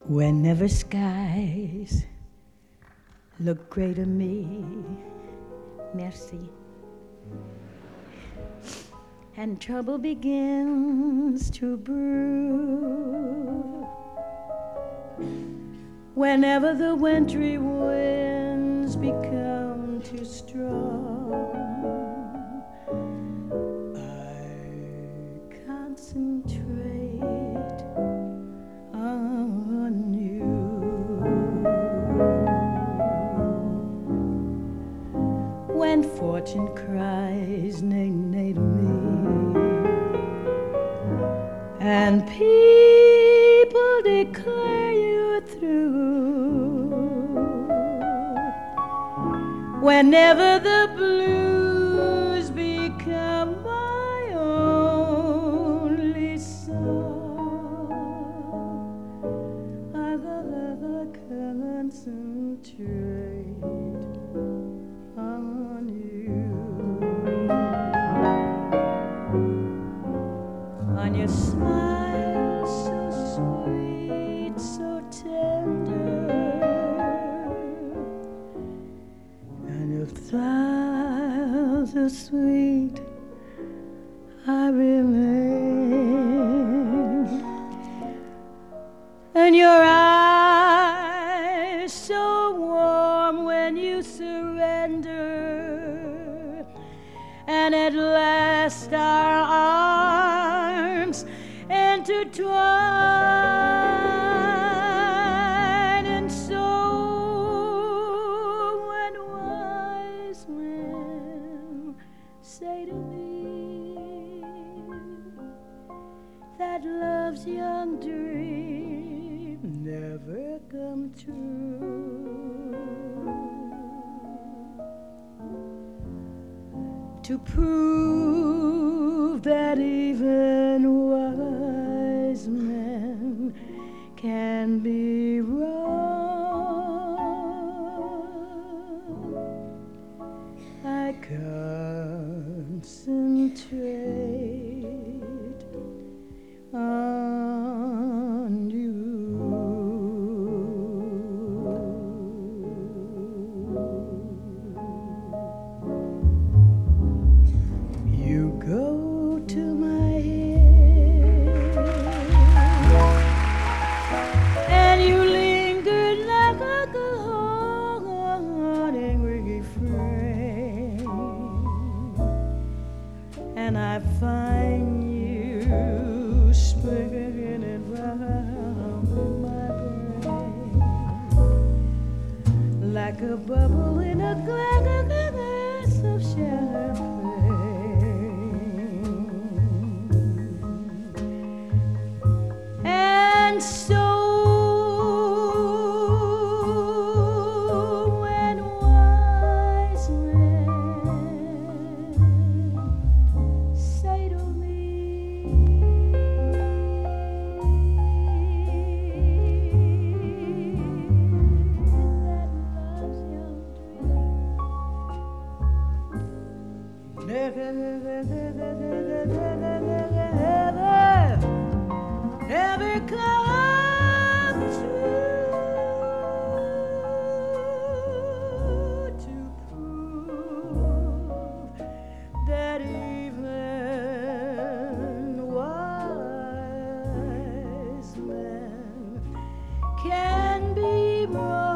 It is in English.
Whenever skies look gray to me, merci, and trouble begins to brew, whenever the wintry winds become too strong, I concentrate on you. When fortune cries nay, nay to me, and people declare you're through, whenever the blues become my only song, I gotta concentrate on you, on your smile so sweet, so tender, and your smile so sweet, I remain, and your eyes so warm when you surrender, and at last our arms intertwine, and so when wise men say to me that love's young dream never come true, to prove that even wise men can be wrong, I concentrate on you. You go to my head, and you linger like a good angry friend, and I find you spinning it round in my brain like a bubble in a glass of champagne. And so when wise men say to me that love's young dream never come true, to prove that even wise men can be wrong.